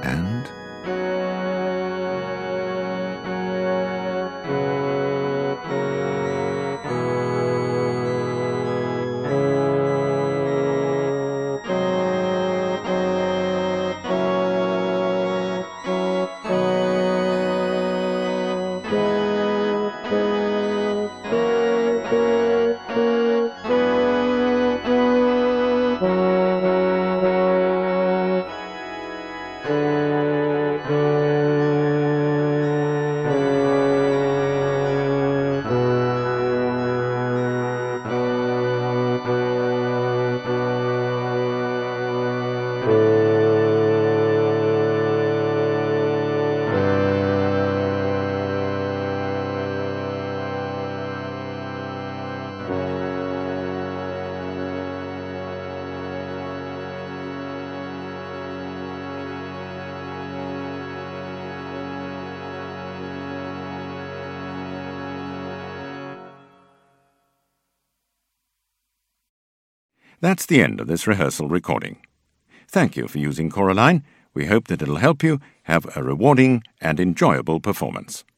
and... That's the end of this rehearsal recording. Thank you for using Coraline. We hope that it'll help you have a rewarding and enjoyable performance.